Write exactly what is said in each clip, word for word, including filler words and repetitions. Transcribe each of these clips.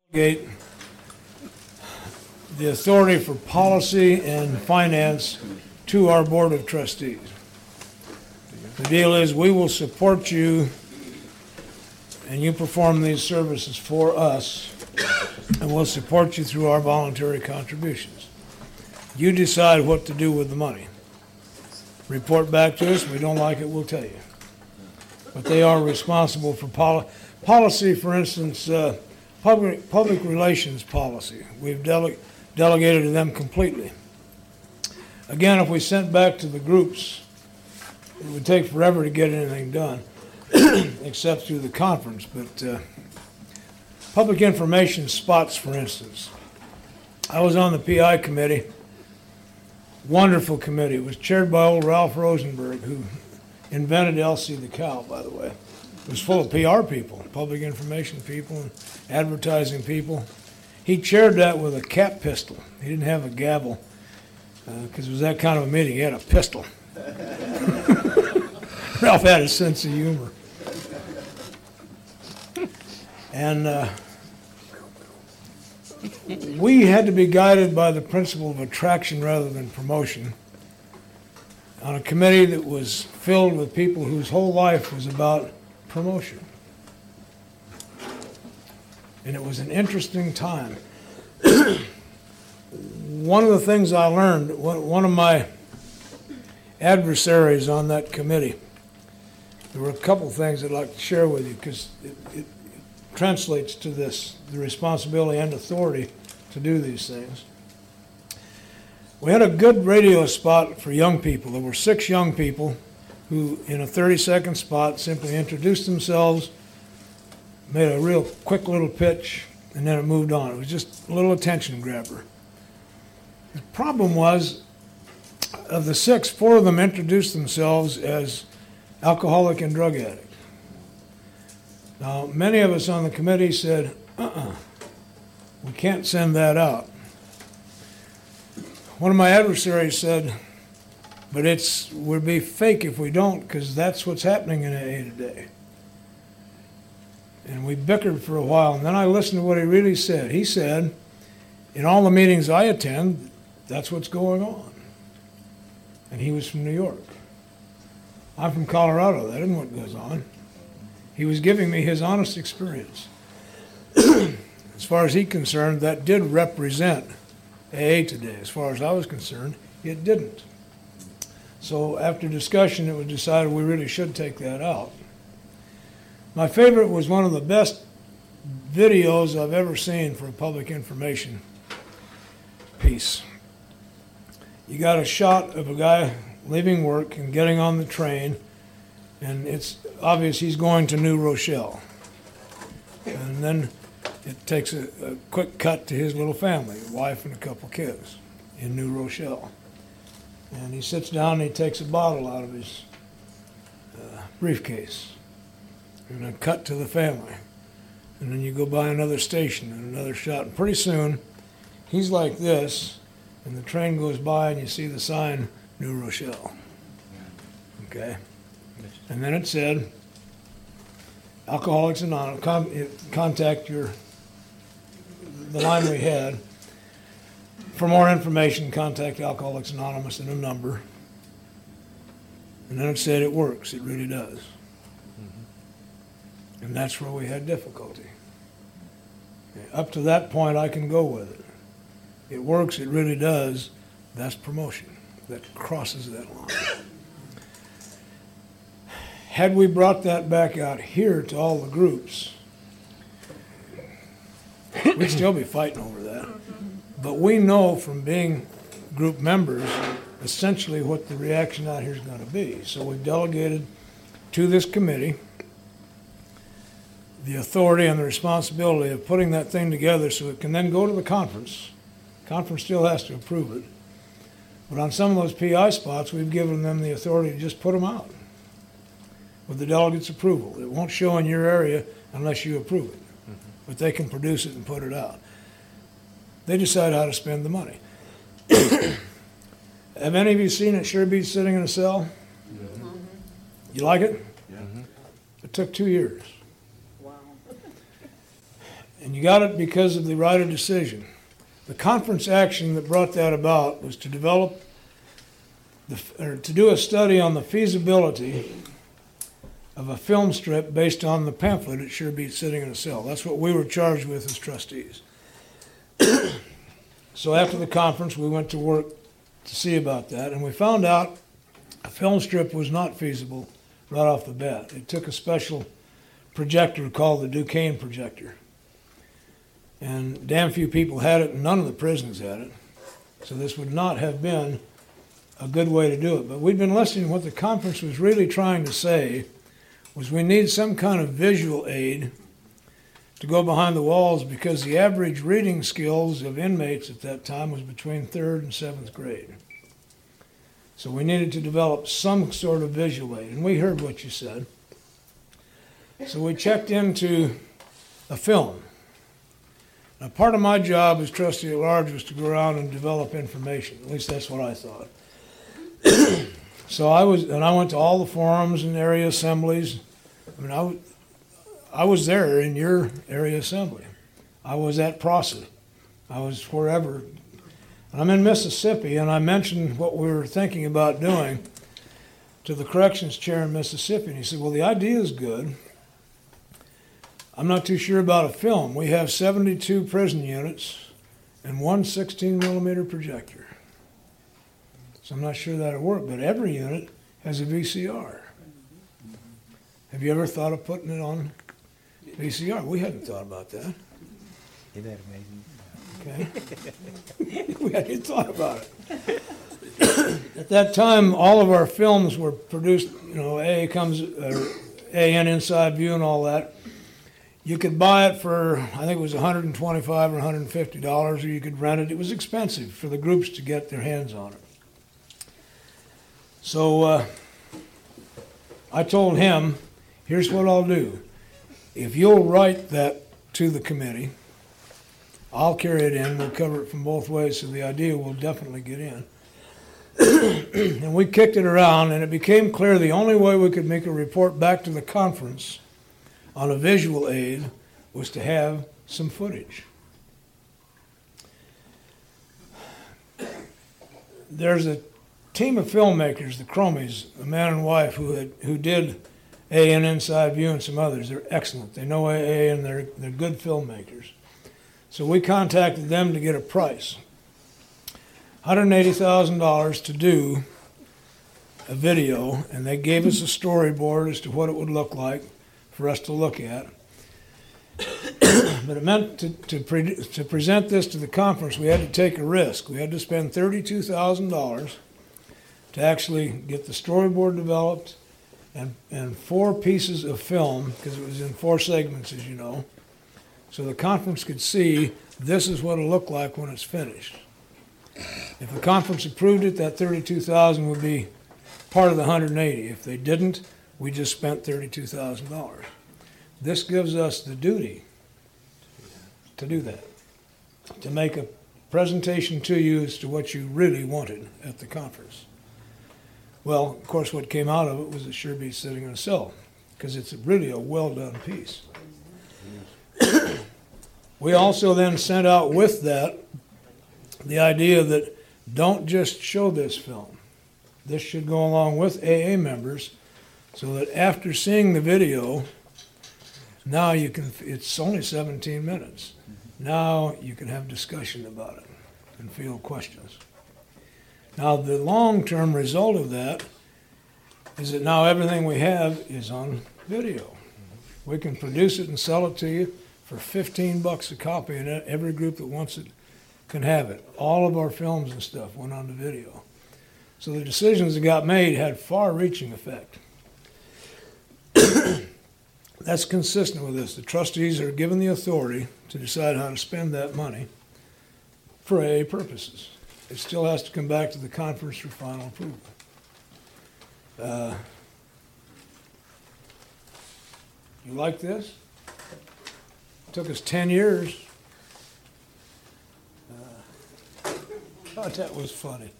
delegate the authority for policy and finance to our Board of Trustees. The deal is we will support you and you perform these services for us, and we'll support you through our voluntary contributions. You decide what to do with the money. Report back to us. If we don't like it, we'll tell you. But they are responsible for poli- policy, for instance, uh, public, public relations policy. We've dele- delegated to them completely. Again, if we sent back to the groups, it would take forever to get anything done, except through the conference. But uh, public information spots, for instance. I was on the P I committee. Wonderful committee. It was chaired by old Ralph Rosenberg, who invented Elsie the cow, by the way. It was full of P R people, public information people, and advertising people. He chaired that with a cap pistol. He didn't have a gavel, because uh, it was that kind of a meeting. He had a pistol. Ralph had a sense of humor. And uh, we had to be guided by the principle of attraction rather than promotion on a committee that was filled with people whose whole life was about promotion. And it was an interesting time. One of the things I learned, one of my adversaries on that committee, there were a couple things I'd like to share with you because it, it, it translates to this, the responsibility and authority to do these things. We had a good radio spot for young people. There were six young people who, in a thirty-second spot, simply introduced themselves, made a real quick little pitch, and then it moved on. It was just a little attention grabber. The problem was, of the six, four of them introduced themselves as alcoholic and drug addict. Now, many of us on the committee said, uh-uh, we can't send that out. One of my adversaries said, but it's would be fake if we don't, because that's what's happening in A A today. And we bickered for a while, and then I listened to what he really said. He said, in all the meetings I attend, that's what's going on. And he was from New York. I'm from Colorado. That isn't what goes on. He was giving me his honest experience. As far as he's concerned, that did represent A A today. As far as I was concerned, it didn't. So after discussion, it was decided we really should take that out. My favorite was one of the best videos I've ever seen for a public information piece. You got a shot of a guy leaving work and getting on the train, and it's obvious he's going to New Rochelle. And then it takes a, a quick cut to his little family, a wife and a couple kids in New Rochelle. And he sits down and he takes a bottle out of his uh, briefcase. And then cut to the family. And then you go by another station and another shot. And pretty soon, he's like this, and the train goes by and you see the sign, New Rochelle. Okay? And then it said, Alcoholics Anonymous, con- contact your, the line we had. For more information, contact Alcoholics Anonymous and a number. And then it said it works. It really does. Mm-hmm. And that's where we had difficulty. Okay. Up to that point, I can go with it. It works. It really does. That's promotion. That crosses that line. Had we brought that back out here to all the groups, we'd still be fighting over that. But we know from being group members essentially what the reaction out here is going to be. So we've delegated to this committee the authority and the responsibility of putting that thing together so it can then go to the conference. Conference still has to approve it. But on some of those P I spots, we've given them the authority to just put them out with the delegates' approval. It won't show in your area unless you approve it. Mm-hmm. But they can produce it and put it out. They decide how to spend the money. Have any of you seen it, Sherby sitting in a cell? Mm-hmm. You like it? Yeah. Mm-hmm. It took two years. Wow. And you got it because of the right of decision. The conference action that brought that about was to develop, the, or to do a study on the feasibility of a film strip based on the pamphlet It Sure Beats Sitting in a Cell. That's what we were charged with as trustees. So after the conference, we went to work to see about that, and we found out a film strip was not feasible right off the bat. It took a special projector called the Duquesne projector. And damn few people had it, and none of the prisons had it. So this would not have been a good way to do it. But we'd been listening to what the conference was really trying to say was we need some kind of visual aid to go behind the walls because the average reading skills of inmates at that time was between third and seventh grade. So we needed to develop some sort of visual aid. And we heard what you said. So we checked into a film. Now, part of my job as trustee at large was to go around and develop information. At least that's what I thought. So I was, and I went to all the forums and area assemblies. I mean, I, w- I was there in your area assembly. I was at Prosser. I was wherever. And I'm in Mississippi, and I mentioned what we were thinking about doing to the corrections chair in Mississippi. And he said, well, the idea is good. I'm not too sure about a film. We have seventy-two prison units and one sixteen millimeter projector. So I'm not sure that'll work, but every unit has a V C R. Have you ever thought of putting it on V C R? We hadn't thought about that. Isn't that amazing? Okay. We hadn't thought about it. At that time, all of our films were produced, you know, A comes, uh, A N Inside View and all that. You could buy it for, I think it was one hundred twenty-five dollars or one hundred fifty dollars, or you could rent it. It was expensive for the groups to get their hands on it. So uh, I told him, here's what I'll do. If you'll write that to the committee, I'll carry it in. We'll cover it from both ways, so the idea will definitely get in. And we kicked it around, and it became clear the only way we could make a report back to the conference on a visual aid was to have some footage. There's a team of filmmakers, the Chromies, a man and wife who had, who did A and Inside View and some others. They're excellent. They know A A and they're they're good filmmakers. So we contacted them to get a price. one hundred eighty thousand dollars to do a video, and they gave us a storyboard as to what it would look like for us to look at. But it meant to, to, pre- to present this to the conference, we had to take a risk. We had to spend thirty-two thousand dollars to actually get the storyboard developed and, and four pieces of film, because it was in four segments, as you know, so the conference could see this is what it'll look like when it's finished. If the conference approved it, that thirty-two thousand dollars would be part of the one hundred eighty. If they didn't, we just spent thirty-two thousand dollars. This gives us the duty to do that, to make a presentation to you as to what you really wanted at the conference. Well, of course, what came out of it was It Sure Beats Sitting in a Cell, because it's really a well-done piece. We also then sent out with that the idea that don't just show this film. This should go along with A A members so that after seeing the video, now you can, it's only seventeen minutes. Now you can have discussion about it and field questions. Now the long-term result of that is that now everything we have is on video. We can produce it and sell it to you for fifteen bucks a copy, and every group that wants it can have it. All of our films and stuff went on to video. So the decisions that got made had far-reaching effect. That's consistent with this. The trustees are given the authority to decide how to spend that money for A A purposes. It still has to come back to the conference for final approval. Uh, you like this? It took us ten years. Uh, God, that was funny.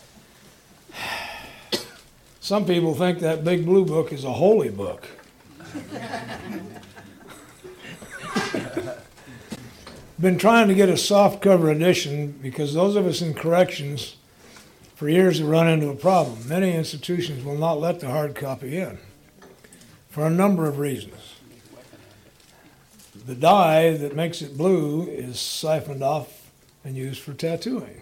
Some people think that big blue book is a holy book. been trying to get a soft cover edition because those of us in corrections for years have run into a problem. Many institutions will not let the hard copy in for a number of reasons. The dye that makes it blue is siphoned off and used for tattooing.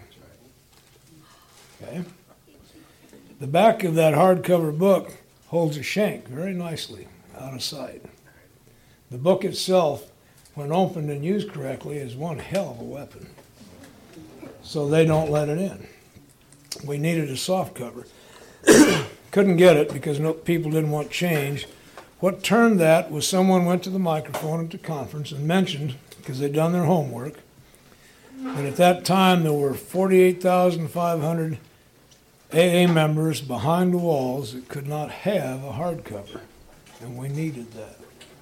Okay. The back of that hardcover book holds a shank very nicely out of sight. The book itself, when opened and used correctly, is one hell of a weapon. So they don't let it in. We needed a soft cover. Couldn't get it because no, people didn't want change. What turned that was someone went to the microphone at the conference and mentioned, because they'd done their homework, that at that time there were forty-eight thousand five hundred A A members behind the walls that could not have a hardcover, and we needed that.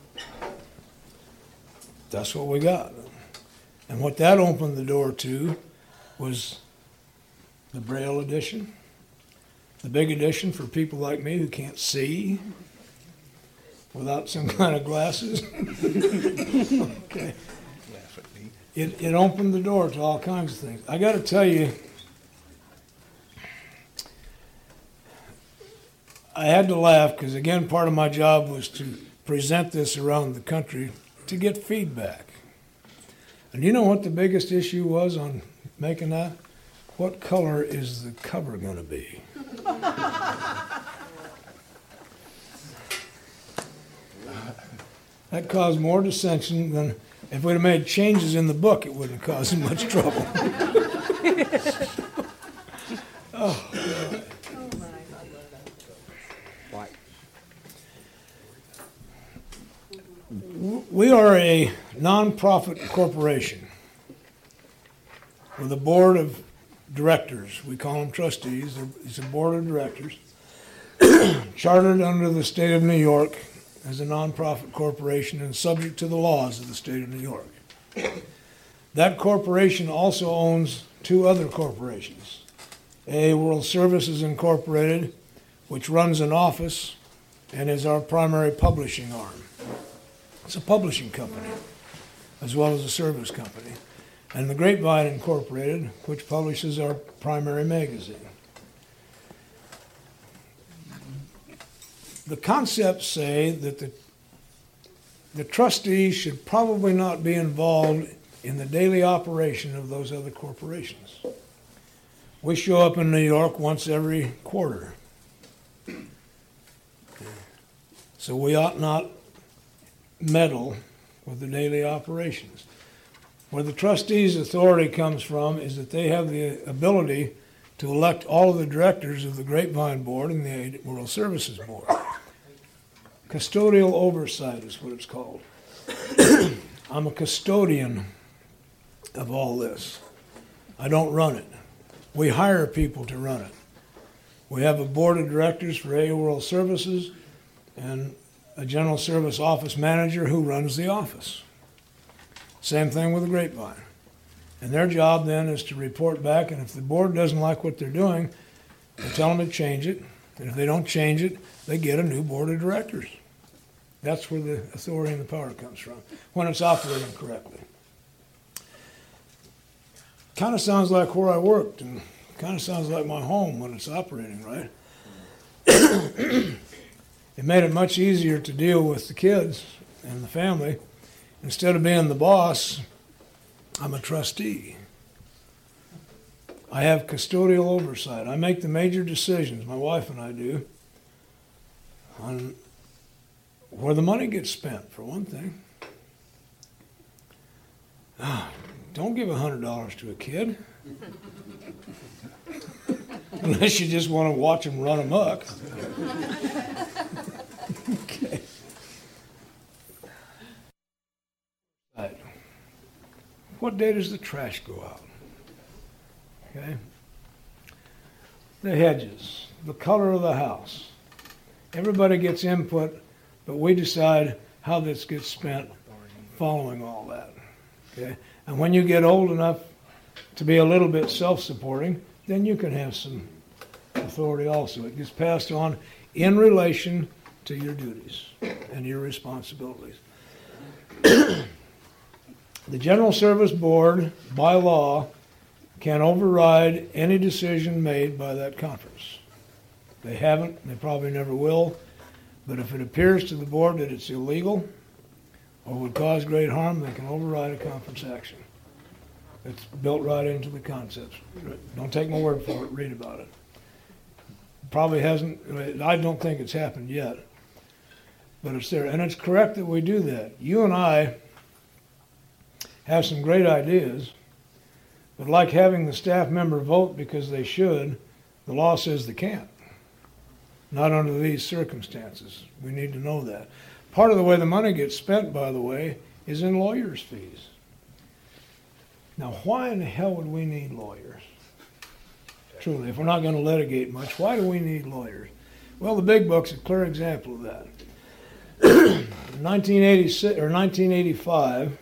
That's what we got. And what that opened the door to was the Braille edition, the big edition for people like me who can't see without some kind of glasses. Okay. It, it opened the door to all kinds of things. I got to tell you, I had to laugh because, again, part of my job was to present this around the country to get feedback. And you know what the biggest issue was on making that? What color is the cover going to be? That caused more dissension than if we'd have made changes in the book, it wouldn't have caused much trouble. Oh, God. We are a nonprofit corporation with a board of directors. We call them trustees. It's a board of directors chartered under the state of New York as a nonprofit corporation and subject to the laws of the state of New York. That corporation also owns two other corporations. A A World Services Incorporated, which runs an office and is our primary publishing arm. It's a publishing company as well as a service company. And the Grapevine Incorporated, which publishes our primary magazine. The concepts say that the, the trustees should probably not be involved in the daily operation of those other corporations. We show up in New York once every quarter. So we ought not meddle with the daily operations. Where the trustees' authority comes from is that they have the ability to elect all of the directors of the Grapevine Board and the World Services Board. Custodial oversight is what it's called. I'm a custodian of all this. I don't run it. We hire people to run it. We have a board of directors for A A World Services and a general service office manager who runs the office. Same thing with the Grapevine. And their job then is to report back, and if the board doesn't like what they're doing, they tell them to change it. And if they don't change it, they get a new board of directors. That's where the authority and the power comes from, when it's operating correctly. Kind of sounds like where I worked, and kind of sounds like my home when it's operating right. It made it much easier to deal with the kids and the family. Instead of being the boss, I'm a trustee. I have custodial oversight. I make the major decisions, my wife and I do, on where the money gets spent, for one thing. Oh, don't give one hundred dollars to a kid. Unless you just want to watch them run amok. Okay. Right. What day does the trash go out? Okay. The hedges, the color of the house. Everybody gets input, but we decide how this gets spent following all that. Okay. And when you get old enough to be a little bit self-supporting, then you can have some authority also. It gets passed on in relation to your duties and your responsibilities. The General Service Board, by law, can override any decision made by that conference. They haven't, they probably never will, but if it appears to the board that it's illegal or would cause great harm, they can override a conference action. It's built right into the concepts. Don't take my word for it, read about it. Probably hasn't, I don't think it's happened yet, but it's there. And it's correct that we do that. You and I have some great ideas, but like having the staff member vote because they should, the law says they can't. Not under these circumstances. We need to know that. Part of the way the money gets spent, by the way, is in lawyers' fees. Now, why in the hell would we need lawyers? Truly, if we're not going to litigate much, why do we need lawyers? Well, the big book's a clear example of that. In nineteen eighty-six or nineteen eighty-five,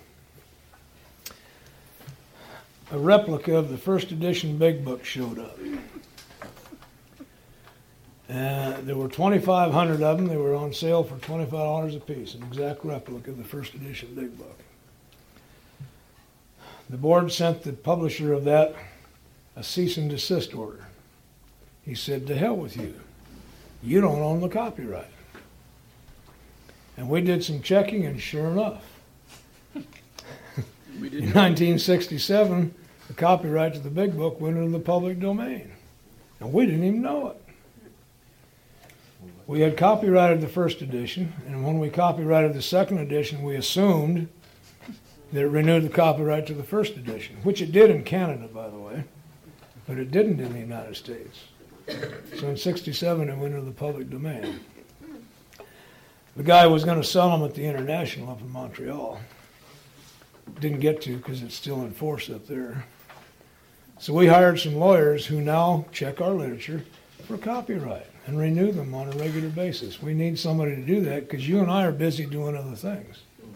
a replica of the first edition Big Book showed up. And there were twenty-five hundred of them. They were on sale for twenty-five dollars a piece, an exact replica of the first edition Big Book. The board sent the publisher of that a cease and desist order. He said, to hell with you. You don't own the copyright. And we did some checking, and sure enough, we in nineteen sixty-seven, the copyright to the Big Book went into the public domain. And we didn't even know it. We had copyrighted the first edition, and when we copyrighted the second edition, we assumed that it renewed the copyright to the first edition, which it did in Canada, by the way, but it didn't in the United States. So in sixty-seven, it went into the public domain. The guy was going to sell them at the International up in Montreal. Didn't get to because it's still in force up there. So we hired some lawyers who now check our literature for copyright and renew them on a regular basis. We need somebody to do that because you and I are busy doing other things.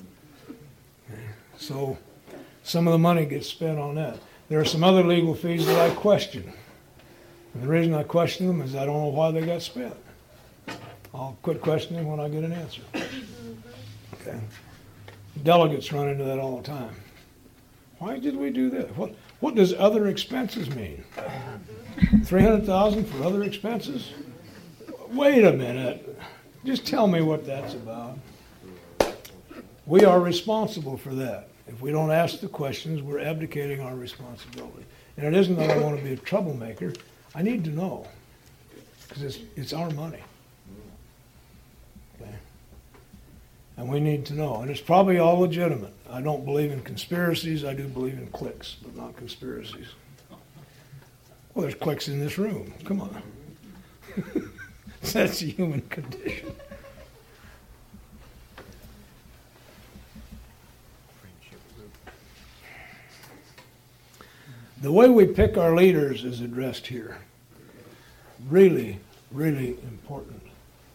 So some of the money gets spent on that. There are some other legal fees that I question. And the reason I question them is I don't know why they got spent. I'll quit questioning when I get an answer. Okay. Delegates run into that all the time. Why did we do that? What what does other expenses mean? three hundred thousand dollars for other expenses? Wait a minute. Just tell me what that's about. We are responsible for that. If we don't ask the questions, we're abdicating our responsibility. And it isn't that I want to be a troublemaker. I need to know. Because it's, it's our money. Okay? And we need to know. And it's probably all legitimate. I don't believe in conspiracies. I do believe in cliques, but not conspiracies. Well, there's cliques in this room. Come on. That's the human condition. The way we pick our leaders is addressed here. Really, really important.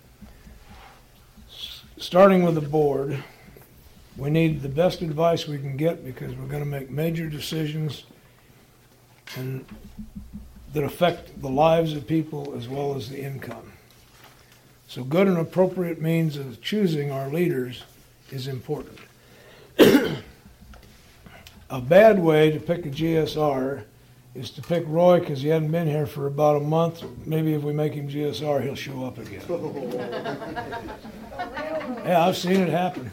S- starting with the board, we need the best advice we can get because we're going to make major decisions and that affect the lives of people as well as the income. So good and appropriate means of choosing our leaders is important. A bad way to pick a G S R is to pick Roy because he hadn't been here for about a month. Maybe if we make him G S R, he'll show up again. Yeah, I've seen it happen.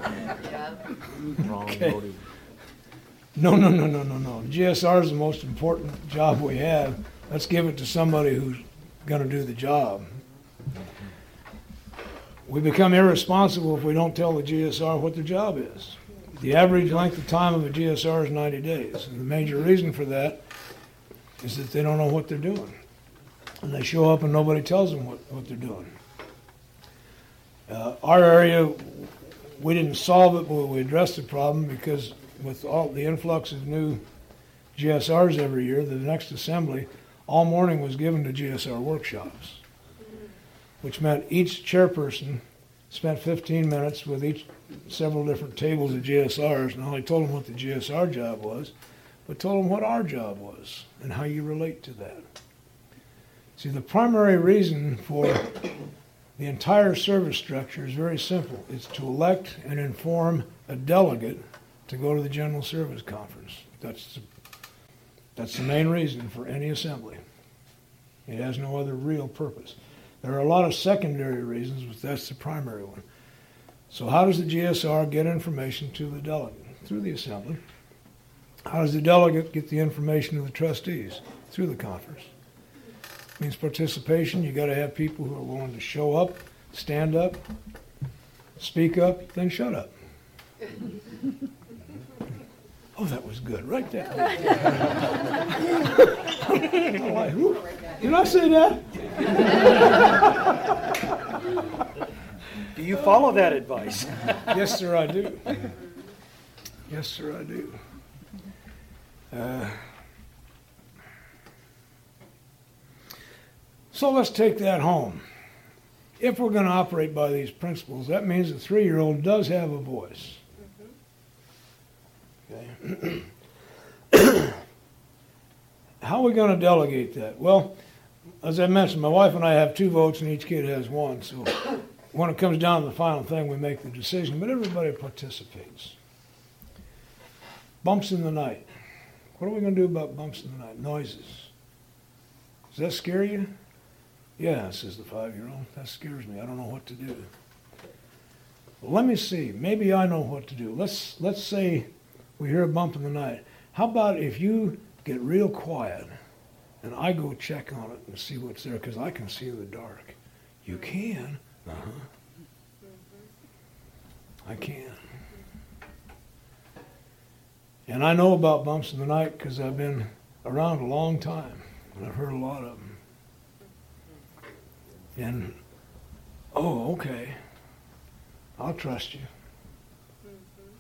Okay. No, no, no, no, no, no. G S R is the most important job we have. Let's give it to somebody who's going to do the job. We become irresponsible if we don't tell the G S R what their job is. The average length of time of a G S R is ninety days. And the major reason for that is that they don't know what they're doing. And they show up and nobody tells them what, what they're doing. Uh, our area, we didn't solve it, but we addressed the problem because with all the influx of new G S Rs every year, the next assembly, all morning was given to G S R workshops, which meant each chairperson spent fifteen minutes with each several different tables of G S Rs, and not only told them what the G S R job was, but told them what our job was and how you relate to that. See, the primary reason for the entire service structure is very simple. It's to elect and inform a delegate to go to the General Service Conference. That's the, that's the main reason for any assembly. It has no other real purpose. There are a lot of secondary reasons, but that's the primary one. So how does the G S R get information to the delegate? Through the assembly. How does the delegate get the information to the trustees? Through the conference. It means participation. You got to have people who are willing to show up, stand up, speak up, then shut up. Oh, that was good, right there. Like, did I say that? Do you follow that advice? Yes, sir, I do. Yes, sir, I do. Uh, so let's take that home. If we're going to operate by these principles, that means a three-year-old does have a voice. Okay. How are we going to delegate that? Well, as I mentioned, my wife and I have two votes and each kid has one. So when it comes down to the final thing, we make the decision, but everybody participates. Bumps in the night. What are we going to do about bumps in the night? Noises. Does that scare you? Yeah, says the five-year-old. That scares me. I don't know what to do. Well, let me see. Maybe I know what to do. Let's let's say we hear a bump in the night. How about if you get real quiet and I go check on it and see what's there, because I can see in the dark. You can? Uh-huh. I can. And I know about bumps in the night because I've been around a long time and I've heard a lot of them. And, oh, okay, I'll trust you. Mm-hmm.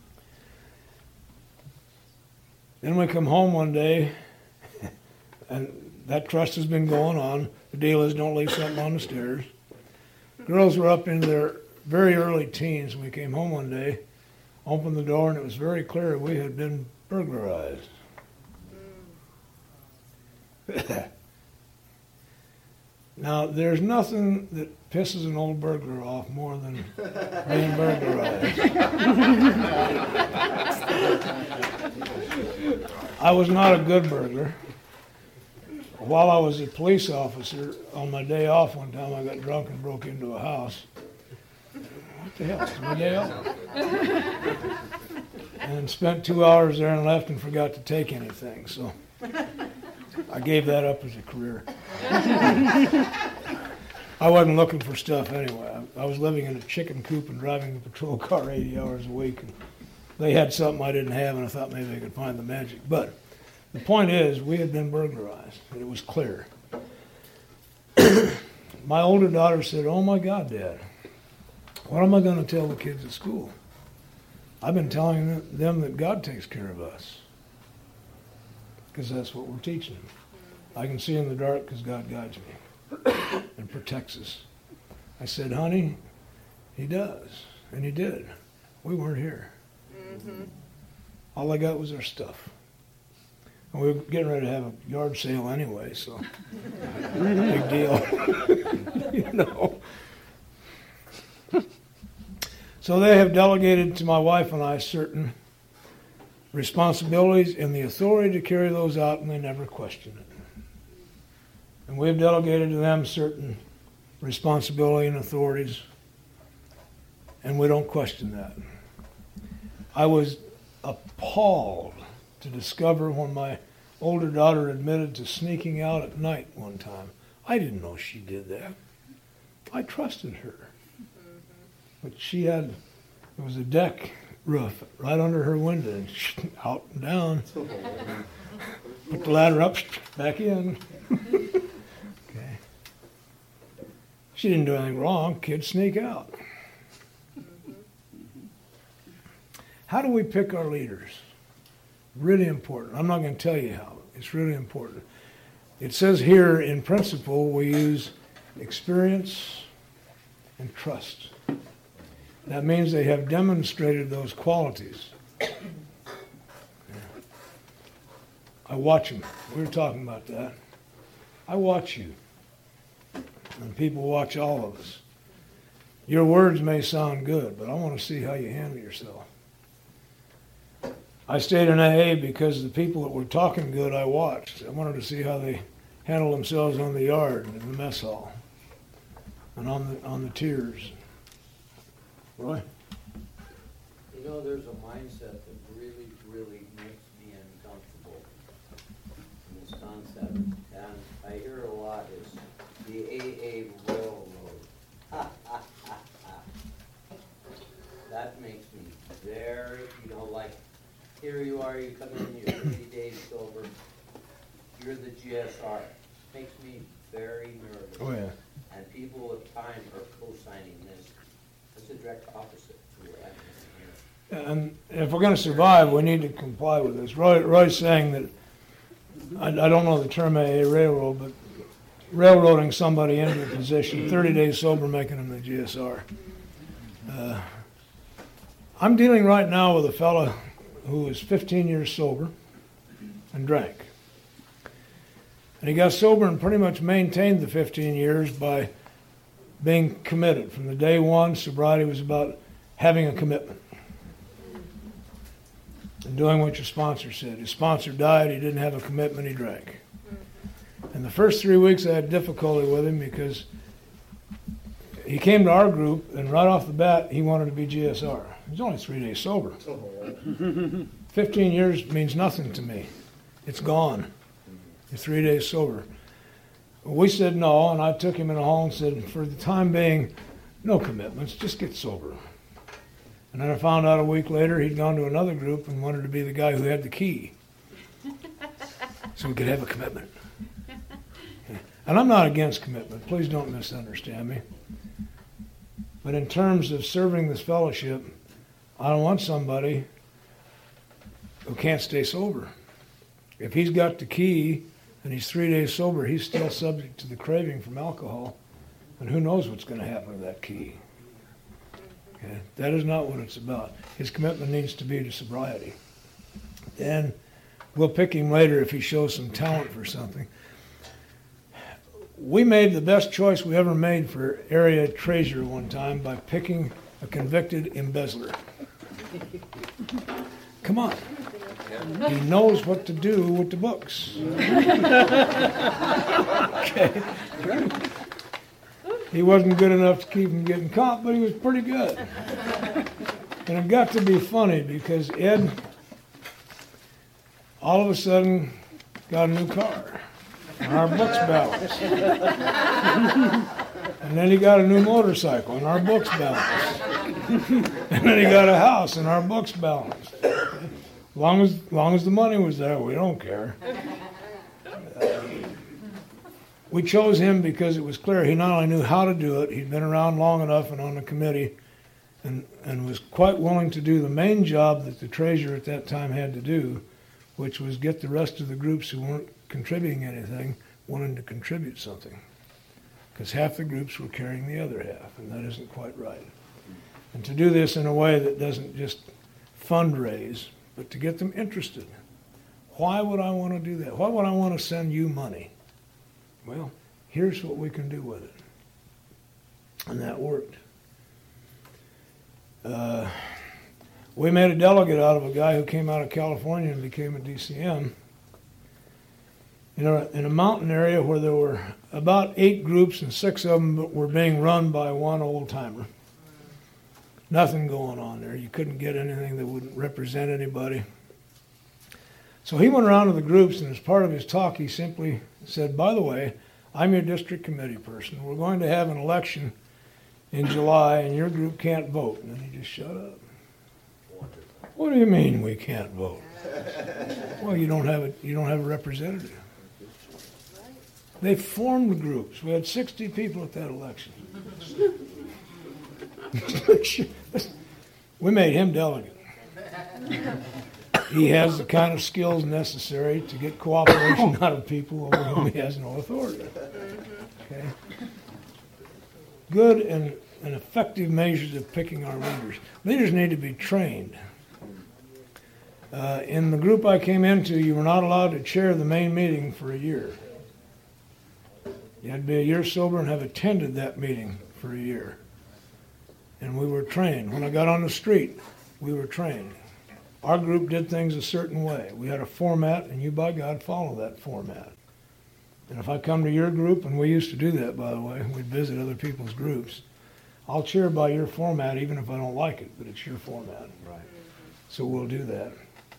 Then we come home one day, and that trust has been going on. The deal is don't leave something on the stairs. Girls were up in their very early teens when we came home one day, opened the door, and it was very clear we had been burglarized. Mm. Now, there's nothing that pisses an old burglar off more than being burglarized. I was not a good burglar. While I was a police officer, on my day off one time, I got drunk and broke into a house. What the hell? It's my day off. And spent two hours there and left and forgot to take anything. So I gave that up as a career. I wasn't looking for stuff anyway. I, I was living in a chicken coop and driving a patrol car eighty hours a week. And they had something I didn't have, and I thought maybe I could find the magic. But the point is, we had been burglarized, and it was clear. My older daughter said, "Oh my God, Dad, what am I going to tell the kids at school? I've been telling them that God takes care of us." Because that's what we're teaching them. I can see in the dark because God guides me and protects us. I said, honey, he does. And he did. We weren't here. Mm-hmm. All I got was our stuff. And we were getting ready to have a yard sale anyway, so big deal. You know. So they have delegated to my wife and I certain responsibilities and the authority to carry those out, and they never question it. And we've delegated to them certain responsibility and authorities, and we don't question that. I was appalled to discover when my older daughter admitted to sneaking out at night one time. I didn't know she did that. I trusted her. Mm-hmm. But she had, it was a deck roof right under her window, and out and down. Put the ladder up, back in. Okay. She didn't do anything wrong. Kids sneak out. How do we pick our leaders? Really important. I'm not going to tell you how. It's really important. It says here in principle we use experience and trust. That means they have demonstrated those qualities. Yeah. I watch them. We were talking about that. I watch you. And people watch all of us. Your words may sound good, but I want to see how you handle yourself. I stayed in A A because the people that were talking good I watched. I wanted to see how they handle themselves on the yard and in the mess hall and on the on the tiers. Roy? You know, there's a mindset that really, really makes me uncomfortable in this concept, and I hear a lot is the A A railroad. That makes me very, you know, like, here you are, you come in, you're thirty days sober, you're the G S R. Makes me very nervous. Oh, yeah. And people at times are co-signing this. It's the direct opposite to what I'm doing here. And if we're going to survive, we need to comply with this. Roy, Roy's saying that, I, I don't know the term A A railroad, but railroading somebody into a position, thirty days sober, making them the G S R. Uh, I'm dealing right now with a fellow who is fifteen years sober and drank. And he got sober and pretty much maintained the fifteen years by being committed. From the day one, sobriety was about having a commitment and doing what your sponsor said. His sponsor died, he didn't have a commitment, he drank. And the first three weeks I had difficulty with him because he came to our group and right off the bat he wanted to be G S R. He was only three days sober. fifteen years means nothing to me. It's gone. You're three days sober. We said no, and I took him in the hall and said, for the time being, no commitments, just get sober. And then I found out a week later he'd gone to another group and wanted to be the guy who had the key. So we could have a commitment. And I'm not against commitment. Please don't misunderstand me. But in terms of serving this fellowship, I don't want somebody who can't stay sober. If he's got the key and he's three days sober, he's still subject to the craving from alcohol. And who knows what's going to happen to that key. Okay? That is not what it's about. His commitment needs to be to sobriety. Then we'll pick him later if he shows some talent for something. We made the best choice we ever made for area treasurer one time by picking a convicted embezzler. Come on. He knows what to do with the books. Okay. He wasn't good enough to keep him getting caught, but he was pretty good. And it got to be funny because Ed all of a sudden got a new car. And our books balanced. And then he got a new motorcycle, and our books balanced. And then he got a house, and our books balanced. As long as, long as the money was there, we don't care. Uh, we chose him because it was clear he not only knew how to do it, he'd been around long enough and on the committee, and, and was quite willing to do the main job that the treasurer at that time had to do, which was get the rest of the groups who weren't contributing anything, wanting to contribute something. Because half the groups were carrying the other half, and that isn't quite right. And to do this in a way that doesn't just fundraise, but to get them interested. Why would I want to do that? Why would I want to send you money? Well, here's what we can do with it. And that worked. Uh, we made a delegate out of a guy who came out of California and became a D C M. In a, in a mountain area where there were about eight groups and six of them were being run by one old-timer. Nothing going on there. You couldn't get anything that wouldn't represent anybody. So he went around to the groups, and as part of his talk, he simply said, by the way, I'm your district committee person. We're going to have an election in July, and your group can't vote. And then he just shut up. What do you mean we can't vote? Well, you don't have a, you don't have a representative. They formed groups. We had sixty people at that election. We made him delegate. He has the kind of skills necessary to get cooperation out of people over whom he has no authority. Okay? Good and, and effective measures of picking our leaders. Leaders need to be trained. Uh, in the group I came into, you were not allowed to chair the main meeting for a year. You had to be a year sober and have attended that meeting for a year. And we were trained. When I got on the street, we were trained. Our group did things a certain way. We had a format, and you, by God, follow that format. And if I come to your group, and we used to do that, by the way, we'd visit other people's groups, I'll cheer by your format even if I don't like it, but it's your format. Right. So we'll do that.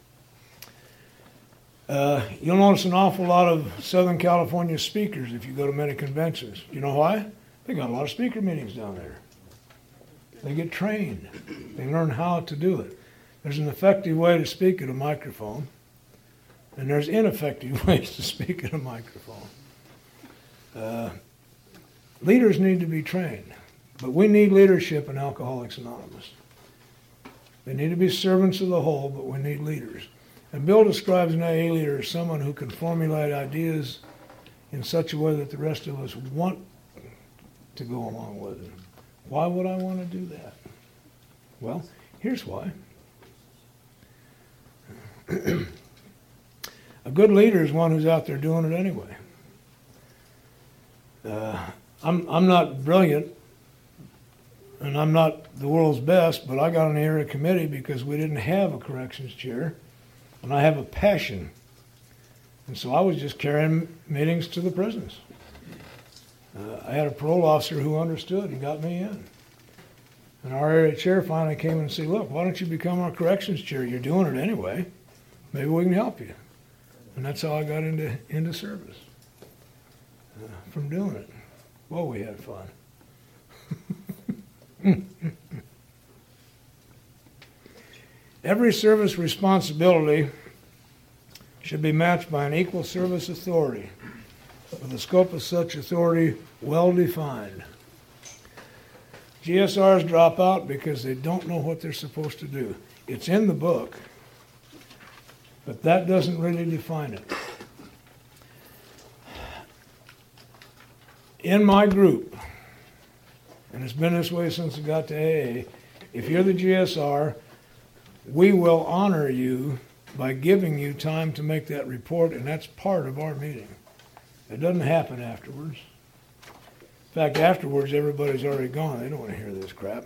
Uh, you'll notice an awful lot of Southern California speakers if you go to many conventions. You know why? They got a lot of speaker meetings down there. They get trained. They learn how to do it. There's an effective way to speak at a microphone, and there's ineffective ways to speak at a microphone. Uh, leaders need to be trained, but we need leadership in Alcoholics Anonymous. They need to be servants of the whole, but we need leaders. And Bill describes an A A leader as someone who can formulate ideas in such a way that the rest of us want to go along with it. Why would I want to do that? Well, here's why. A good leader is one who's out there doing it anyway. Uh, I'm, I'm not brilliant, and I'm not the world's best, but I got on the area committee because we didn't have a corrections chair, and I have a passion. And so I was just carrying meetings to the prisons. Uh, I had a parole officer who understood and got me in. And our area chair finally came in and said, look, why don't you become our corrections chair? You're doing it anyway. Maybe we can help you. And that's how I got into, into service, uh, from doing it. Well, we had fun. Every service responsibility should be matched by an equal service authority, with the scope of such authority well defined. G S Rs drop out because they don't know what they're supposed to do. It's in the book, but that doesn't really define it. In my group, and it's been this way since it got to A A, if you're the G S R, we will honor you by giving you time to make that report, and that's part of our meeting. It doesn't happen afterwards. In fact, afterwards, everybody's already gone. They don't want to hear this crap.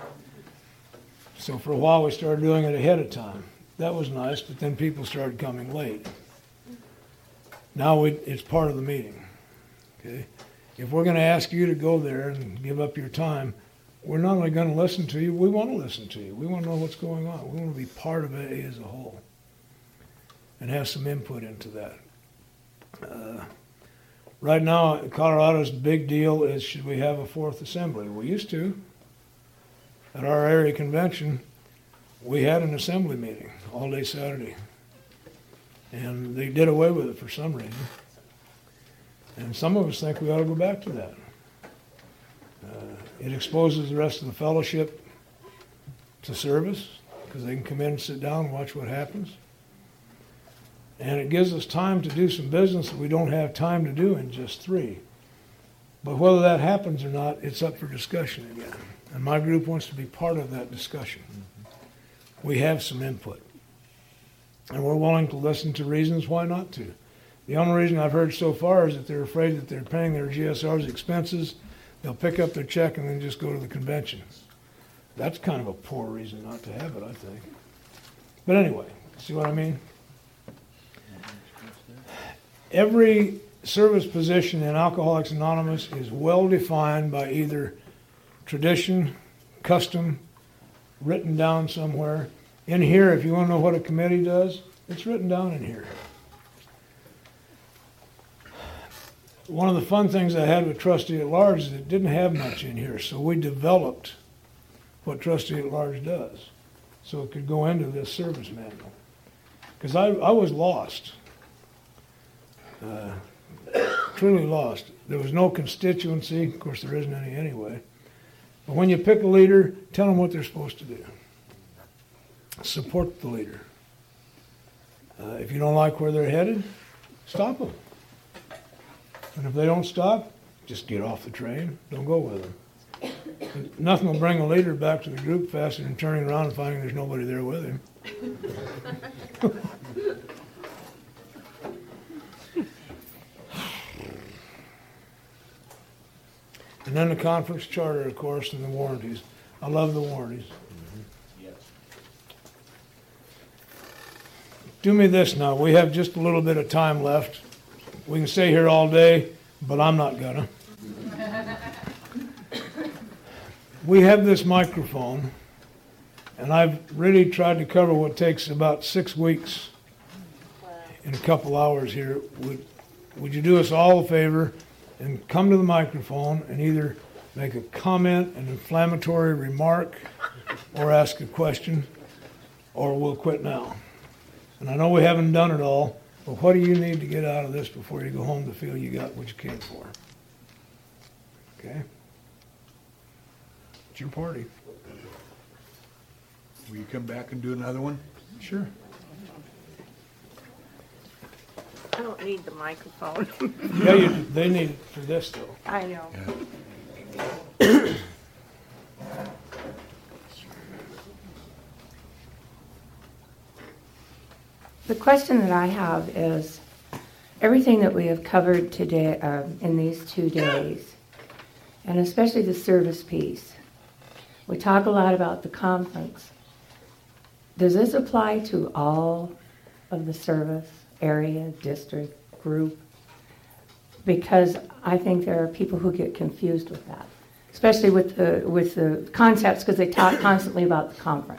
So for a while, we started doing it ahead of time. That was nice, but then people started coming late. Now we, it's part of the meeting. Okay? If we're going to ask you to go there and give up your time, we're not only going to listen to you, we want to listen to you. We want to know what's going on. We want to be part of A A as a whole and have some input into that. Uh, right now, Colorado's big deal is, should we have a fourth assembly? We used to. At our area convention, we had an assembly meeting all day Saturday. And they did away with it for some reason. And some of us think we ought to go back to that. Uh, it exposes the rest of the fellowship to service, because they can come in and sit down and watch what happens. And it gives us time to do some business that we don't have time to do in just three. But whether that happens or not, it's up for discussion again. And my group wants to be part of that discussion. We have some input. And we're willing to listen to reasons why not to. The only reason I've heard so far is that they're afraid that they're paying their G S R's expenses. They'll pick up their check and then just go to the convention. That's kind of a poor reason not to have it, I think. But anyway, see what I mean? Every service position in Alcoholics Anonymous is well defined by either tradition, custom, written down somewhere. In here, if you want to know what a committee does, it's written down in here. One of the fun things I had with Trustee at Large is it didn't have much in here, so we developed what Trustee at Large does, so it could go into this service manual. Because I, I was lost, uh, truly lost. There was no constituency. Of course, there isn't any anyway. But when you pick a leader, tell them what they're supposed to do. Support the leader. Uh, if you don't like where they're headed, stop them. And if they don't stop, just get off the train. Don't go with them. Nothing will bring a leader back to the group faster than turning around and finding there's nobody there with him. And then the conference charter, of course, and the warranties. I love the warranties. do me this now. We have just a little bit of time left. We can stay here all day, but I'm not gonna. We have this microphone, and I've really tried to cover what takes about six weeks in a couple hours here. Would, would you do us all a favor and come to the microphone and either make a comment, an inflammatory remark, or ask a question, or we'll quit now. And I know we haven't done it all, but what do you need to get out of this before you go home to feel you got what you came for? Okay? It's your party. Will you come back and do another one? Sure. I don't need the microphone. Yeah, you, they need it for this, though. I know. Yeah. The question that I have is, everything that we have covered today, um, in these two days, and especially the service piece, we talk a lot about the conference. Does this apply to all of the service area, district, group? Because I think there are people who get confused with that, especially with the with the concepts, because they talk constantly about the conference.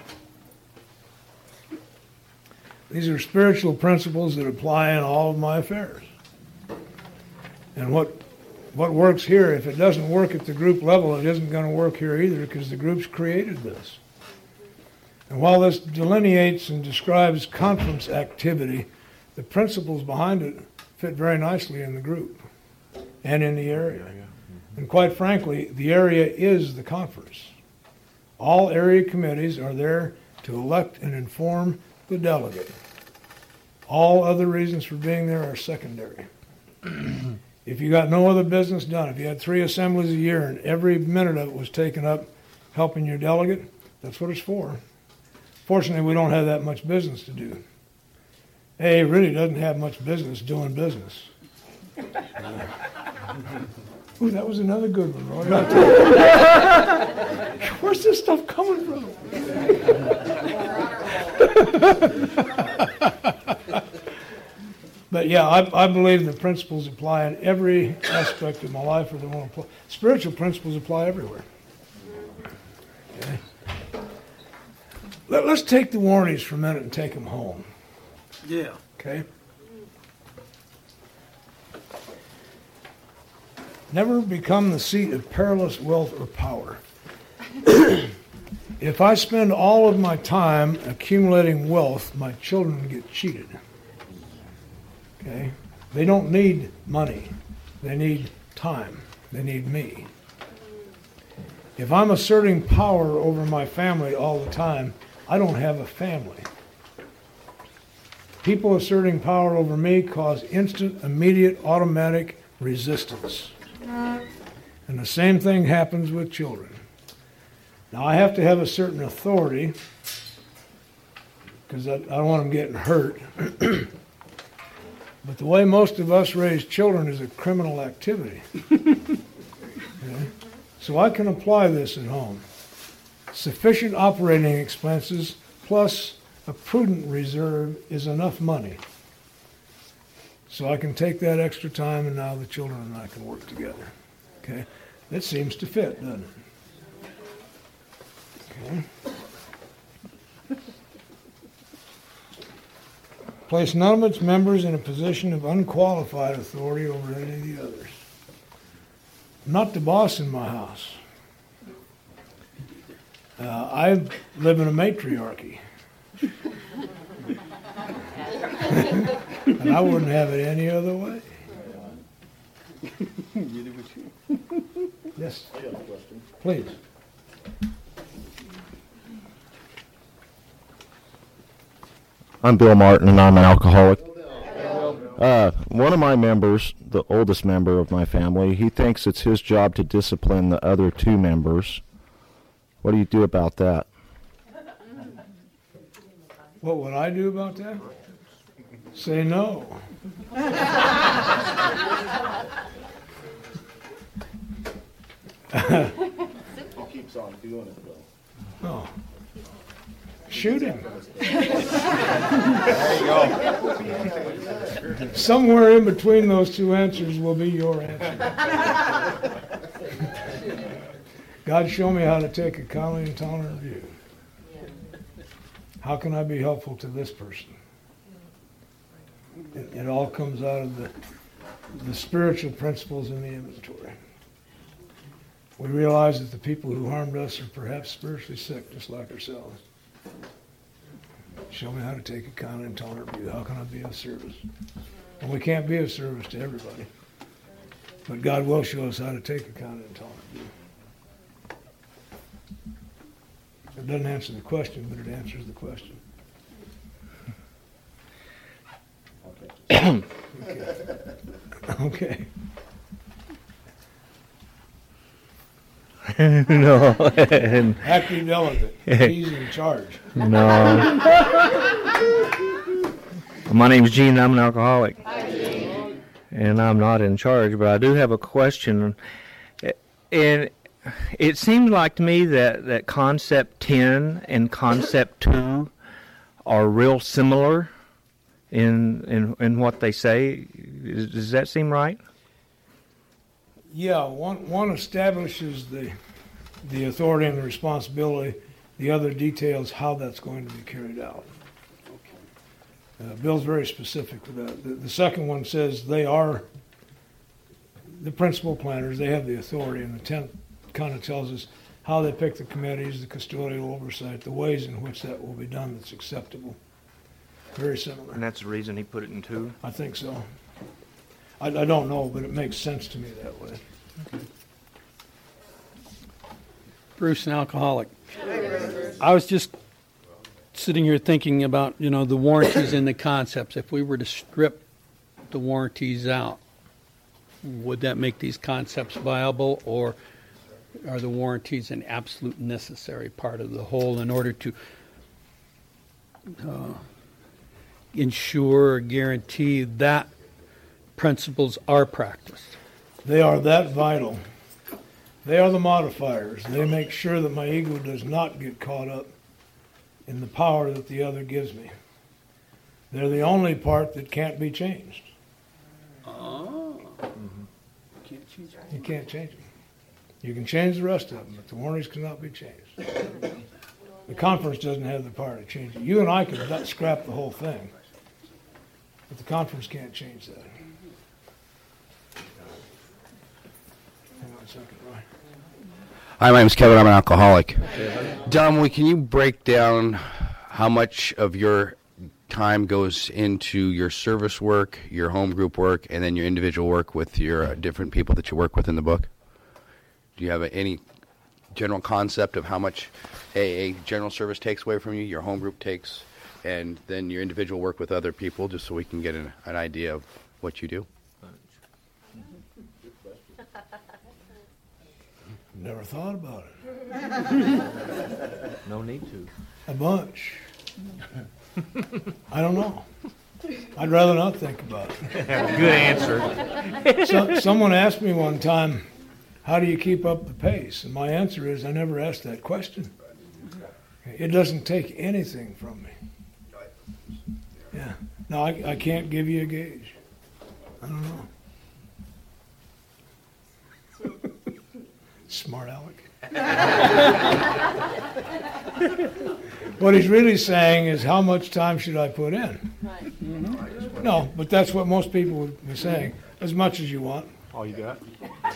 These are spiritual principles that apply in all of my affairs. And what what works here, if it doesn't work at the group level, it isn't going to work here either, because the group's created this. And while this delineates and describes conference activity, the principles behind it fit very nicely in the group and in the area. And quite frankly, the area is the conference. All area committees are there to elect and inform the delegate. All other reasons for being there are secondary. If you got no other business done, if you had three assemblies a year and every minute of it was taken up helping your delegate, that's what it's for. Fortunately, we don't have that much business to do. A A really doesn't have much business doing business. Ooh, that was another good one, Roy. Where's this stuff coming from? But yeah, I, I believe the principles apply in every aspect of my life. Or they won't apply. Spiritual principles apply everywhere. Okay. Let, let's take the warnings for a minute and take them home. Yeah. Okay? Never become the seat of perilous wealth or power. If I spend all of my time accumulating wealth, my children get cheated. Okay? They don't need money. They need time. They need me. If I'm asserting power over my family all the time, I don't have a family. People asserting power over me cause instant, immediate, automatic resistance. And the same thing happens with children. Now, I have to have a certain authority because I, I don't want them getting hurt. But the way most of us raise children is a criminal activity. Okay? So I can apply this at home. Sufficient operating expenses plus a prudent reserve is enough money. So I can take that extra time, and now the children and I can work together. Okay? That seems to fit, doesn't it? Okay. Place none of its members in a position of unqualified authority over any of the others. I'm not the boss in my house. Uh, I live in a matriarchy. And I wouldn't have it any other way. Neither would you. Yes. I got a question. Please. I'm Bill Martin, and I'm an alcoholic. Uh, one of my members, the oldest member of my family, he thinks it's his job to discipline the other two members. What do you do about that? What would I do about that? Say no. He keeps on doing it, though. Oh. Shoot him. Somewhere in between those two answers will be your answer. God, show me how to take a kindly and tolerant view. How can I be helpful to this person? It, it all comes out of the, the spiritual principles in the inventory. We realize that the people who harmed us are perhaps spiritually sick, just like ourselves. Show me how to take a kind and tolerant view. How can I be of service? And we can't be of service to everybody. But God will show us how to take a kind and tolerant view. It doesn't answer the question, but it answers the question. Okay. Okay. No. Active delegate. He's in charge. No. My name's Gene. I'm an alcoholic. And I'm not in charge, but I do have a question. And it seems like to me that, that concept ten and concept two are real similar in in, in what they say. Is, does that seem right? Yeah, one one establishes the the authority and the responsibility. The other details how that's going to be carried out. Uh, Bill's very specific with that. The, the second one says they are the principal planners. They have the authority, and the tenth kind of tells us how they pick the committees, the custodial oversight, the ways in which that will be done that's acceptable. Very similar. And that's the reason he put it in two? I think so. I, I don't know, but it makes sense to me that way. Bruce, an alcoholic. I was just sitting here thinking about, you know, the warranties and the concepts. If we were to strip the warranties out, would that make these concepts viable, or are the warranties an absolute necessary part of the whole in order to uh, ensure or guarantee that principles are practiced? They are that vital. They are the modifiers. They make sure that my ego does not get caught up in the power that the other gives me. They're the only part that can't be changed. Oh. Mm-hmm. Can't change it. You can't change them. You can change the rest of them, but the warranties cannot be changed. The conference doesn't have the power to change it. You and I could scrap the whole thing, but the conference can't change that. Hang on a second, Roy. Hi, my name's Kevin. I'm an alcoholic. Don, can you break down how much of your time goes into your service work, your home group work, and then your individual work with your uh, different people that you work with in the book? Do you have a, any general concept of how much A A general service takes away from you, your home group takes, and then your individual work with other people, just so we can get an, an idea of what you do? Never thought about it. No need to. A bunch. I don't know. I'd rather not think about it. Good answer. So, someone asked me one time, how do you keep up the pace? And my answer is, I never asked that question. It doesn't take anything from me. Yeah. No, I, I can't give you a gauge. I don't know. Smart aleck. What he's really saying is, how much time should I put in? Right. Mm-hmm. No, but that's what most people would be saying. As much as you want. All you got?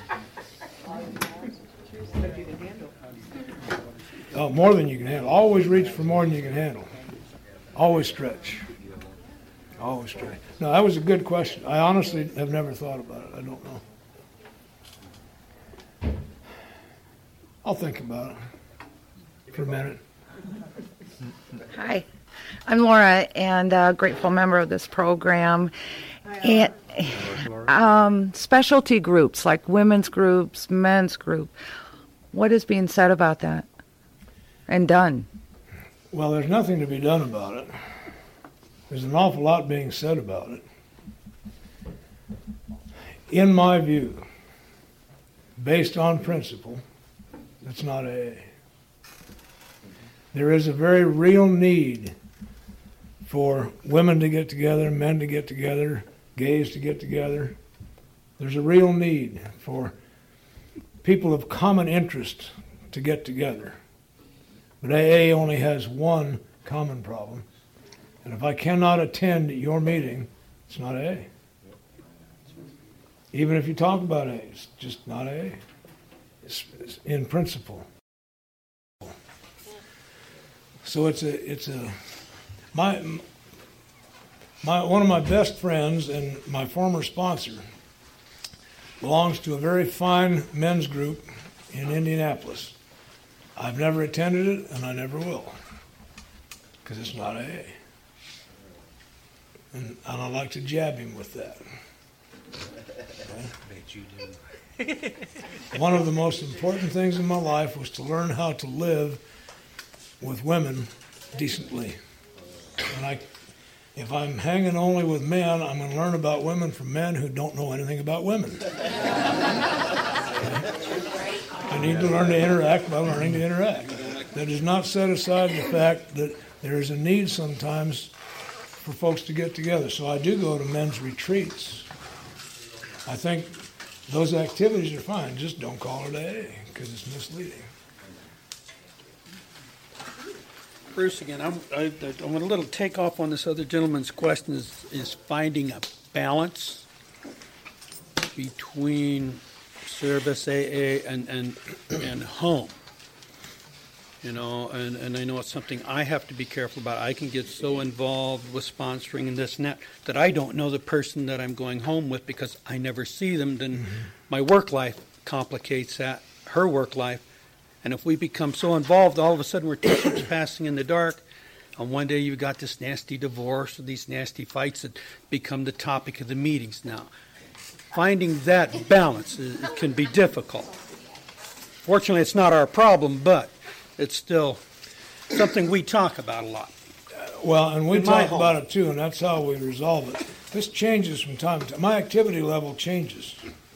Oh, more than you can handle. Always reach for more than you can handle. Always stretch. Always stretch. No, that was a good question. I honestly have never thought about it. I don't know. I'll think about it for a minute. Hi, I'm Laura, and a grateful member of this program. And um, specialty groups like women's groups, men's group. What is being said about that and done? Well, there's nothing to be done about it. There's an awful lot being said about it. In my view, based on principle, it's not A A. there is a very real need for women to get together, men to get together, gays to get together. There's a real need for people of common interest to get together. But A A only has one common problem. And if I cannot attend your meeting, it's not A A. Even if you talk about A A, it's just not A A. It's, it's in principle. So it's a, it's a, my, my, one of my best friends and my former sponsor belongs to a very fine men's group in Indianapolis. I've never attended it, and I never will, because it's not A A. And, and I like to jab him with that. Okay? One of the most important things in my life was to learn how to live with women decently. And I, if I'm hanging only with men, I'm going to learn about women from men who don't know anything about women. I need to learn to interact by learning to interact. That does not set aside the fact that there is a need sometimes for folks to get together. So I do go to men's retreats. I think those activities are fine. Just don't call it A A because it's misleading. Bruce, again, I'm, I, I'm a little take off on this other gentleman's question is, is finding a balance between service, A A, and, and, and home. You know, and, and I know it's something I have to be careful about. I can get so involved with sponsoring and this and that that I don't know the person that I'm going home with because I never see them. Then mm-hmm. my work life complicates that, her work life. And if we become so involved, all of a sudden we're two ships passing in the dark. And one day you've got this nasty divorce or these nasty fights that become the topic of the meetings now. Finding that balance is, can be difficult. Fortunately, it's not our problem, but it's still something we talk about a lot. Well, and we In my talk home. about it too, and that's how we resolve it. This changes from time to time. My activity level changes.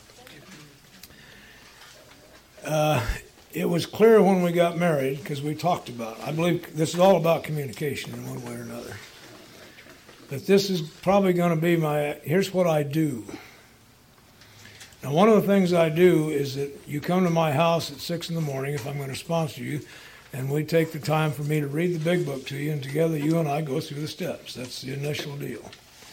Uh, it was clear when we got married, because we talked about it. I believe this is all about communication in one way or another. That this is probably going to be my, here's what I do. Now, one of the things I do is that you come to my house at six in the morning if I'm going to sponsor you, and we take the time for me to read the big book to you, and together you and I go through the steps. That's the initial deal.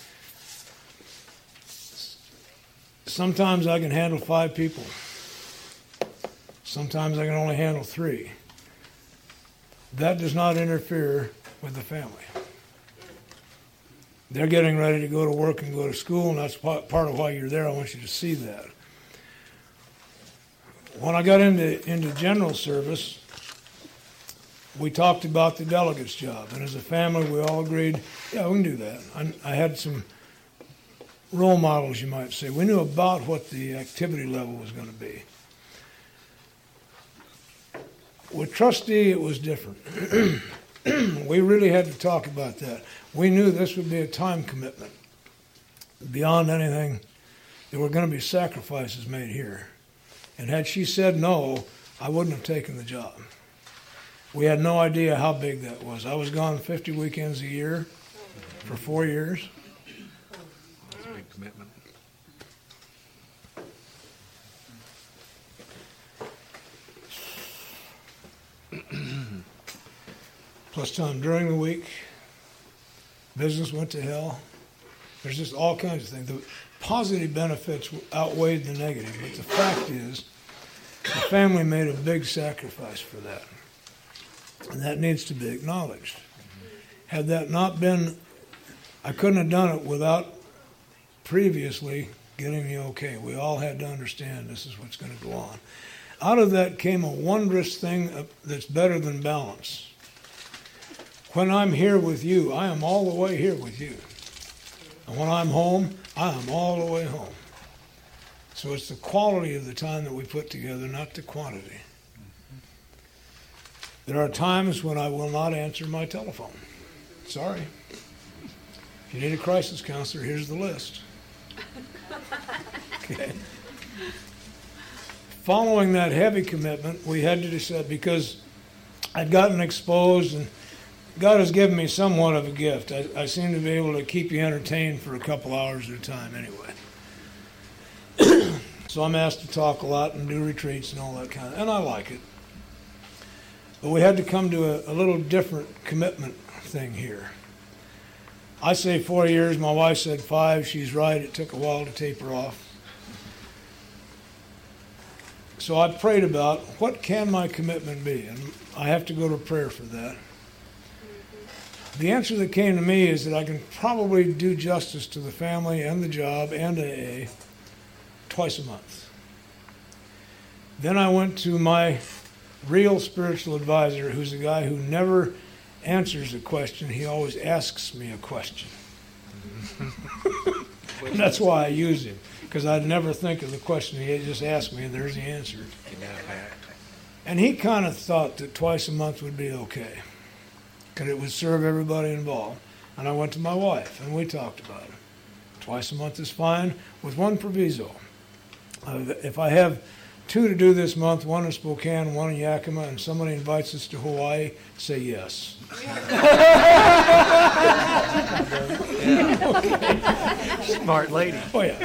Sometimes I can handle five people. Sometimes I can only handle three. That does not interfere with the family. They're getting ready to go to work and go to school, and that's part of why you're there. I want you to see that. When I got into, into general service, we talked about the delegate's job. And as a family, we all agreed, yeah, we can do that. I, I had some role models, you might say. We knew about what the activity level was going to be. With trustee, it was different. We really had to talk about that. We knew this would be a time commitment. Beyond anything, there were going to be sacrifices made here. And had she said no, I wouldn't have taken the job. We had no idea how big that was. I was gone fifty weekends a year for four years. That's a big commitment. Plus time during the week. Business went to hell. There's just all kinds of things. The positive benefits outweighed the negative, but the fact is the family made a big sacrifice for that. And that needs to be acknowledged. Had that not been, I couldn't have done it without previously getting the okay. We all had to understand this is what's going to go on. Out of that came a wondrous thing that's better than balance. When I'm here with you, I am all the way here with you. And when I'm home, I am all the way home. So it's the quality of the time that we put together, not the quantity. There are times when I will not answer my telephone. Sorry. If you need a crisis counselor, here's the list. Okay. Following that heavy commitment, we had to decide, because I'd gotten exposed, and God has given me somewhat of a gift. I, I seem to be able to keep you entertained for a couple hours at a time anyway. So I'm asked to talk a lot and do retreats and all that kind of, and I like it. But we had to come to a, a little different commitment thing here. I say four years, my wife said five. She's right, it took a while to taper off. So I prayed about what can my commitment be, and I have to go to prayer for that. The answer that came to me is that I can probably do justice to the family and the job and A A twice a month. Then I went to my real spiritual advisor, who's a guy who never answers a question, he always asks me a question. And that's why I use him, because I'd never think of the question, he'd just ask me and there's the answer. And he kind of thought that twice a month would be okay, because it would serve everybody involved. And I went to my wife and we talked about it. Twice a month is fine, with one proviso. Uh, if I have two to do this month, one in Spokane, one in Yakima, and somebody invites us to Hawaii, say yes. Smart lady. Oh, yeah.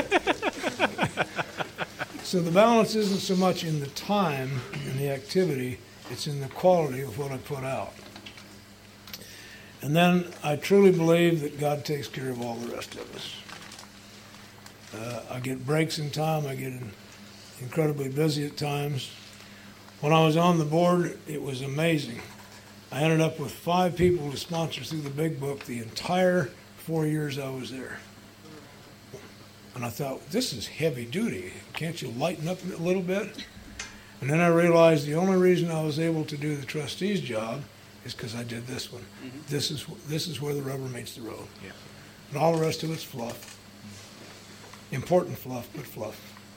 So the balance isn't so much in the time and the activity, it's in the quality of what I put out. And then I truly believe that God takes care of all the rest of us. Uh, I get breaks in time, I get in incredibly busy at times. When I was on the board, it was amazing. I ended up with five people to sponsor through the Big Book the entire four years I was there. And I thought, this is heavy duty. Can't you lighten up a little bit? And then I realized the only reason I was able to do the trustee's job is because I did this one. Mm-hmm. This is this is where the rubber meets the road. Yeah. And all the rest of it's fluff. Important fluff, but fluff.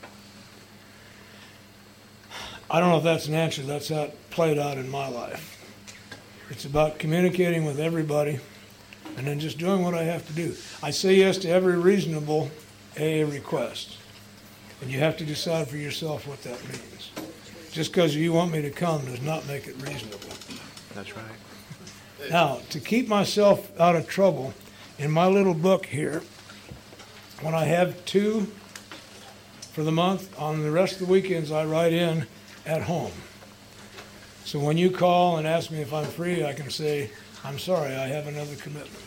I don't know if that's an answer. That's how it played out in my life. It's about communicating with everybody and then just doing what I have to do. I say yes to every reasonable A A request. And you have to decide for yourself what that means. Just because you want me to come does not make it reasonable. That's right. Now, to keep myself out of trouble, in my little book here, when I have two for the month, on the rest of the weekends I write in at home. So when you call and ask me if I'm free, I can say, I'm sorry, I have another commitment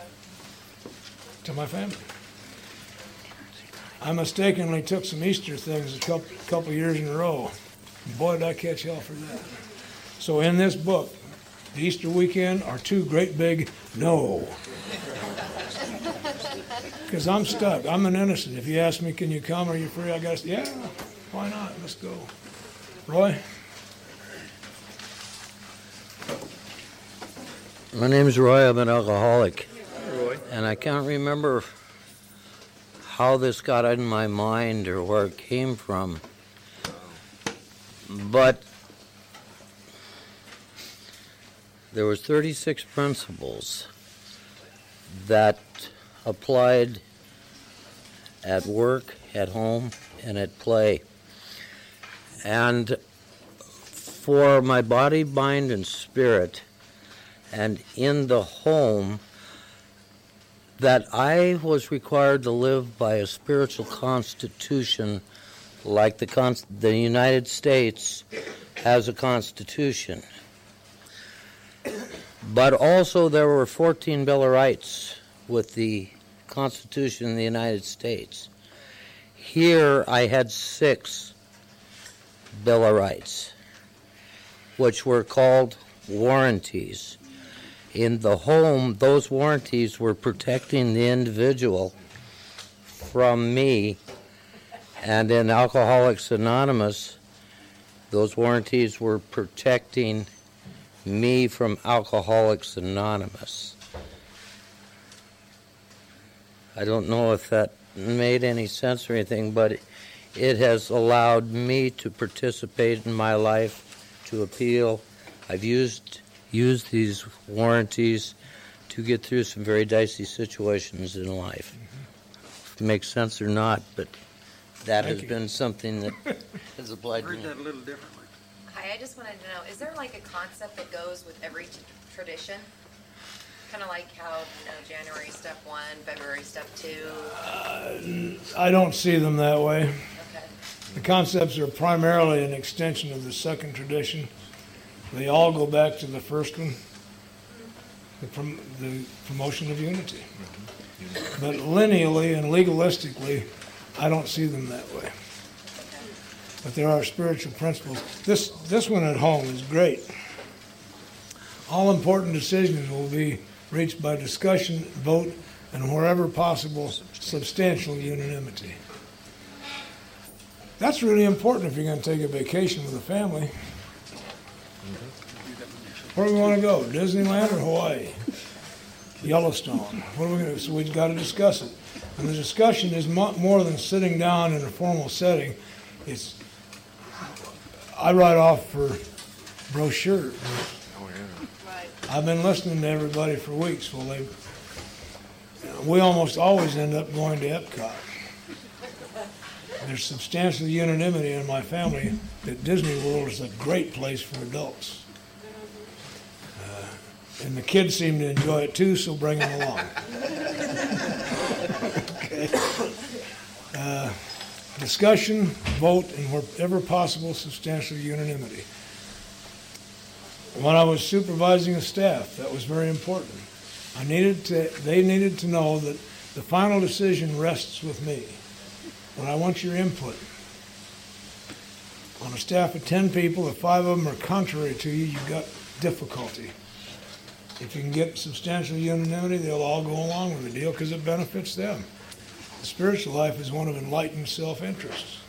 to my family. I mistakenly took some Easter things a couple, couple years in a row. Boy, did I catch hell for that. So in this book, the Easter weekend are two great big no. Because I'm stuck. I'm an innocent. If you ask me, can you come? Are you free? I got to say, yeah, why not? Let's go. Roy? My name's Roy. I'm an alcoholic. Roy. And I can't remember how this got in my mind or where it came from. But there was thirty-six principles that applied at work, at home, and at play. And for my body, mind, and spirit, and in the home, that I was required to live by a spiritual constitution like the, Const- the United States has a constitution. But also there were fourteen Bill of Rights with the Constitution of the United States. Here I had six Bill of Rights, which were called warranties. In the home, those warranties were protecting the individual from me, and in Alcoholics Anonymous, those warranties were protecting me from Alcoholics Anonymous. I don't know if that made any sense or anything, but it has allowed me to participate in my life, to appeal. I've used used these warranties to get through some very dicey situations in life. Mm-hmm. If it makes sense or not, but that Thank has you. been something that has applied to me. a little differently. I Hi, I just wanted to know, is there like a concept that goes with every t- tradition? Kind of like how, you know, January step one, February step two? Uh, I don't see them that way. Okay. The concepts are primarily an extension of the second tradition. They all go back to the first one, the, prom- the promotion of unity. But lineally and legalistically, I don't see them that way. But there are spiritual principles. This this one at home is great. All important decisions will be reached by discussion, vote, and wherever possible, substantial unanimity. That's really important if you're going to take a vacation with a family. Where do we want to go? Disneyland or Hawaii? Yellowstone. What are we going to do? So we've got to discuss it. And the discussion is mo- more than sitting down in a formal setting. It's I write off for brochures. Oh, yeah. Right. I've been listening to everybody for weeks. Well, they, we almost always end up going to Epcot. There's substantial unanimity in my family that Disney World is a great place for adults. Uh, and the kids seem to enjoy it too, so bring them along. Okay. Uh, Discussion, vote, and wherever possible, substantial unanimity. When I was supervising a staff, that was very important. I needed to, they needed to know that the final decision rests with me. But I want your input. On a staff of ten people, if five of them are contrary to you, you've got difficulty. If you can get substantial unanimity, they'll all go along with the deal because it benefits them. The spiritual life is one of enlightened self-interest.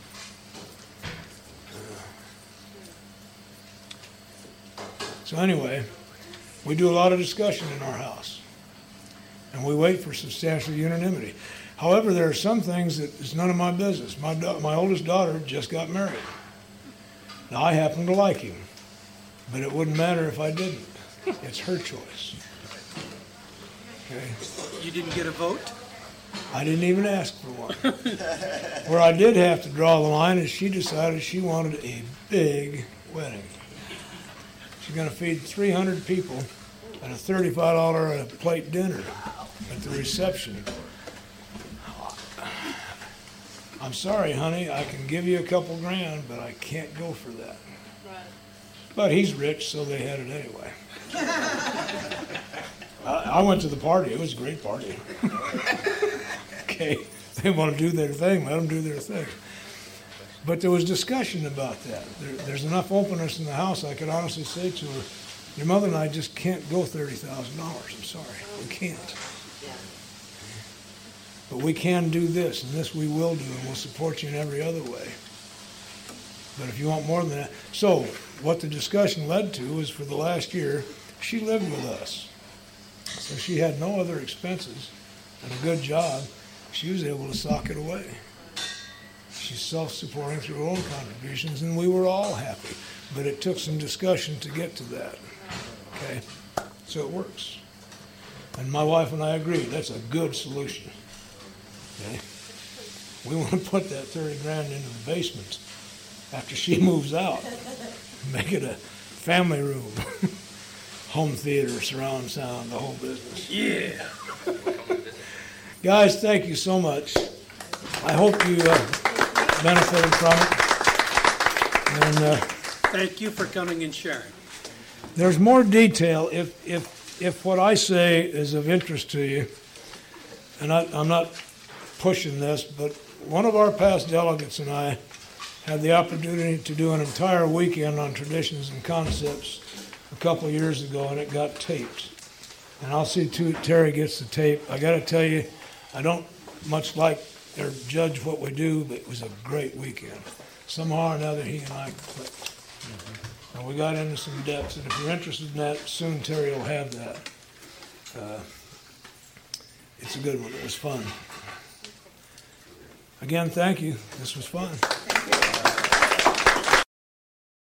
So anyway, we do a lot of discussion in our house, and we wait for substantial unanimity. However, there are some things that is none of my business. My da- my oldest daughter just got married. Now, I happen to like him, but it wouldn't matter if I didn't. It's her choice. Okay. You didn't get a vote? I didn't even ask for one. Where I did have to draw the line is she decided she wanted a big wedding. She's going to feed three hundred people at a thirty-five dollars a plate dinner at the reception. I'm sorry, honey, I can give you a couple grand, but I can't go for that. Right. But he's rich, so they had it anyway. I, I went to the party. It was a great party. Okay, they want to do their thing, let them do their thing. But there was discussion about that. There, there's enough openness in the house, I could honestly say to her, your mother and I just can't go thirty thousand dollars. I'm sorry, we can't. But we can do this, and this we will do, and we'll support you in every other way. But if you want more than that. So, what the discussion led to was for the last year, she lived with us. So she had no other expenses and a good job. She was able to sock it away. She's self-supporting through her own contributions, and we were all happy. But it took some discussion to get to that. Okay? So it works. And my wife and I agree, that's a good solution. Okay? We want to put that thirty grand into the basement after she moves out. Make it a family room. Home theater, surround sound, the whole business. Yeah. Guys, thank you so much. I hope you uh, benefited from it. And uh, Thank you for coming and sharing. there's more detail if if if what I say is of interest to you. And I, I'm not pushing this, but one of our past delegates and I had the opportunity to do an entire weekend on traditions and concepts a couple of years ago, and it got taped. And I'll see too, Terry gets the tape. I got to tell you, I don't much like or judge what we do, but it was a great weekend. Somehow or another, he and I clicked. Mm-hmm. And we got into some depths, and if you're interested in that, soon Terry will have that. Uh, it's a good one. It was fun. Again, thank you. This was fun.